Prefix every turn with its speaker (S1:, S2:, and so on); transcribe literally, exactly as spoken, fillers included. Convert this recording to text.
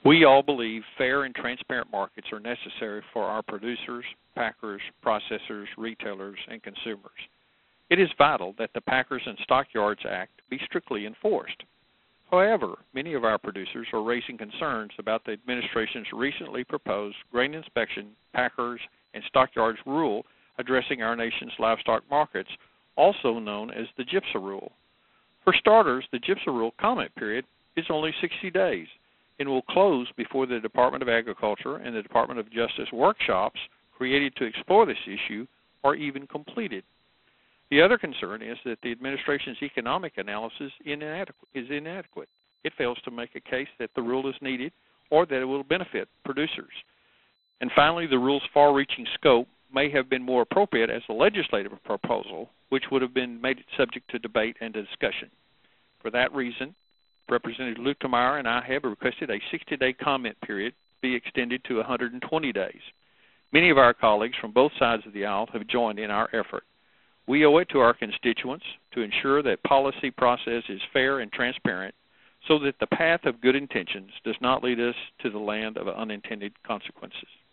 S1: We all believe fair and transparent markets are necessary for our producers, packers, processors, retailers, and consumers. It is vital that the Packers and Stockyards Act be strictly enforced. However, many of our producers are raising concerns about the administration's recently proposed grain inspection, packers, and stockyards rule addressing our nation's livestock markets, also known as the GIPSA rule. For starters, the GIPSA rule comment period is only sixty days and will close before the Department of Agriculture and the Department of Justice workshops created to explore this issue are even completed. The other concern is that the administration's economic analysis is inadequate. It fails to make a case that the rule is needed or that it will benefit producers. And finally, the rule's far-reaching scope may have been more appropriate as a legislative proposal, which would have been made subject to debate and discussion. For that reason, Representative Luetkemeyer and I have requested a sixty-day comment period be extended to one hundred twenty days. Many of our colleagues from both sides of the aisle have joined in our effort. We owe it to our constituents to ensure that policy process is fair and transparent so that the path of good intentions does not lead us to the land of unintended consequences.